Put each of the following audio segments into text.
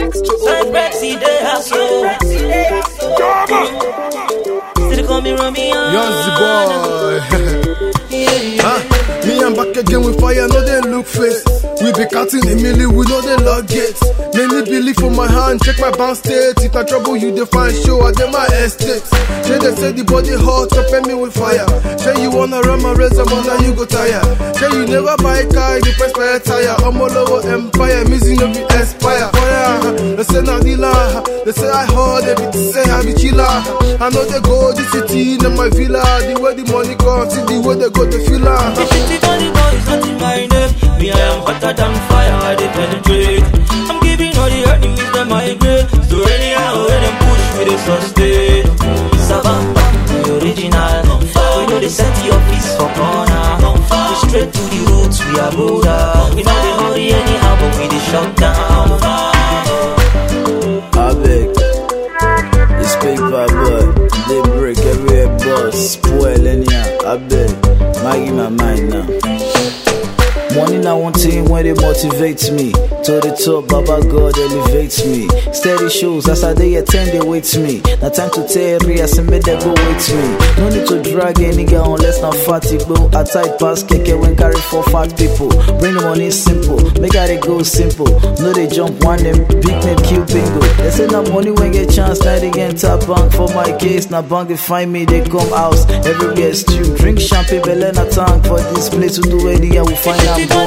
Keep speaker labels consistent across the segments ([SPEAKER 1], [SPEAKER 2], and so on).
[SPEAKER 1] Brexy, they hustle. Still call me Romeo.
[SPEAKER 2] Youngzy boy. Me and back again with fire, no they look face. We be counting a million, we know they log gates. Many believe for my hand, check my bounce state. If I trouble you, they find show, I get my estate. Say they say the body hot, so pay me with fire. Say you wanna run my race, I'm on, now you go tire. Say you never buy a car, the first spare tire. I'm all over empire, missing of the aspire. Fire, they say not dealer. They say I heard, they say I be chiller. I know they go the city, in my villa. The way the money comes, see the way they go to filler.
[SPEAKER 1] The city money boy is not in my name. Me, I am hotter than fire, I dey penetrate. I'm giving all the enemies that migrate. So anyhow, when them push me, they sustain. Savamba, the original. We know they set the office for corner. We straight to the roots, we are Buddha. We know they hurry anyhow, but we dey shut down.
[SPEAKER 3] I beg, this paper boy, they break every boss, spoil anyhow. I beg, Maggie my mind now. Money now one thing when they motivate me. To the top, Baba God elevates me. Steady shows, as I they attend, they wait me. Now time to tell Rias and make them go wait me. No need to drag a nigga unless not fatty bro. I tight pass keke when carry for fat people. Bring the money simple, make it go simple. No they jump one them, big name kill bingo. They say now money when get chance, now they get tap bank for my case. Now bank they find me, they come house. Everywhere stew, drink champagne, belena tank. For this place to do any, I will find out.
[SPEAKER 1] Me,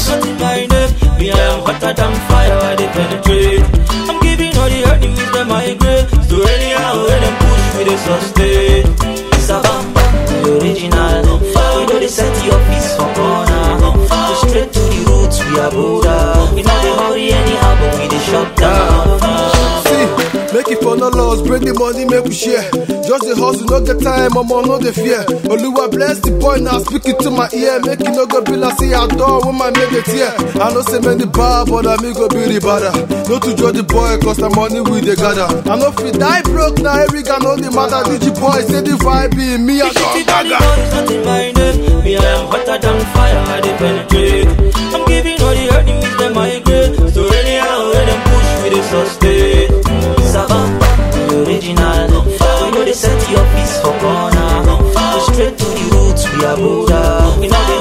[SPEAKER 1] I am hotter than fire, I dey penetrate. I'm giving all the enemies that migrate. So anyhow, when them push me, they sustain. Savamba, the original. We know they set the office for corner. We straight to the roots, we are Buddha. We know they hurry anyhow, but we dey shut down.
[SPEAKER 2] Make it for no loss, bring the money, make we share. Just the hustle, no get time, mama, no the fear. Oluwa bless the boy, now speak it to my ear. Make it no go be like say I door when my make it here. I know say many bad, but I me go be the badder. No to judge the boy, cause the money we they gather. I know if we die broke, now every guy know the matter. Digi boy, say the vibe be me, I don't gaga.
[SPEAKER 1] Me, I am hotter than fire, I dey penetrate. I'm giving all the enemies that migrate. So anyhow, when them push me, they sustain. Savamba, the original. We know they set the office for corner. We straight to the roots, we are Buddha. We know they